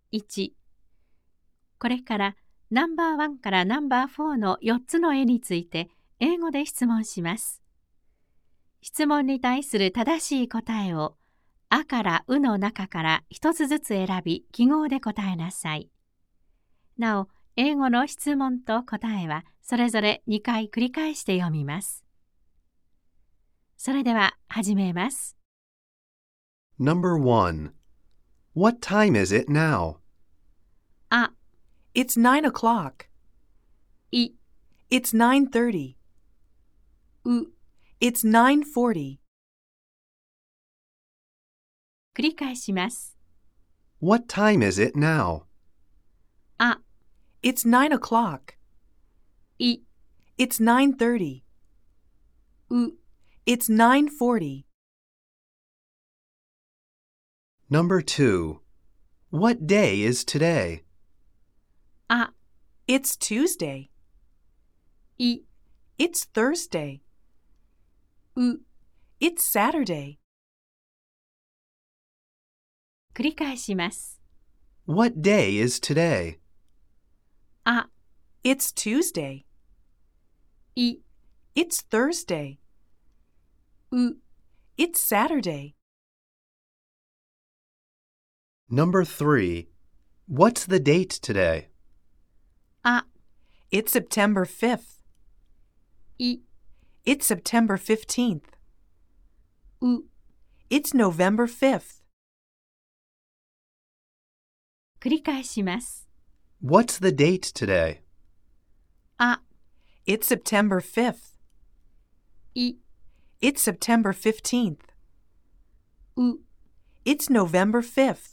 1、これからナンバー1からナンバー4の4つの絵について英語で質問します。質問に対する正しい答えをあからうの中から一つずつ選び記号で答えなさい。なお、英語の質問と答えはそれぞれ2回繰り返して読みます。それでは始めます。 Number 1. What time is it now? あ、 It's 9 o'clock. い、 It's 9:30. う、 It's 9:40. 繰り返します。 What time is it now? あ、 It's 9 o'clock. い、 It's 9:30. う、 It's 9:40. Number 2. What day is today? あ、 It's Tuesday. い、 It's Thursday. う、 It's Saturday. 繰り返します。 What day is today? あ、 It's Tuesday. い、 It's Thursday. う、 It's Saturday. Number 3. What's the date today? あ、 It's September 5th. い、 It's September 15th. う、 It's November 5th. 繰り返します。 What's the date today? あ、 It's September 5th. い、 It's September 15th. う、 It's November 5th.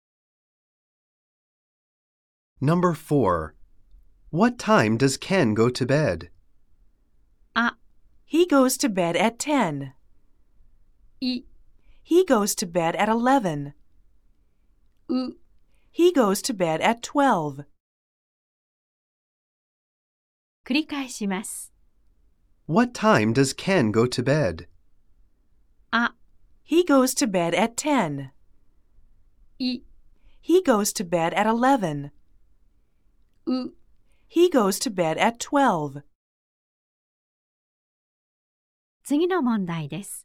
Number 4. What time does Ken go to bed? あ、 He goes to bed at 10. い、 He goes to bed at 11. う、 He goes to bed at 12. 繰り返します。 What time does Ken go to bed? あ、 He goes to bed at 10. い、 He goes to bed at 11. う、 He goes to bed at 12. 次の問題です。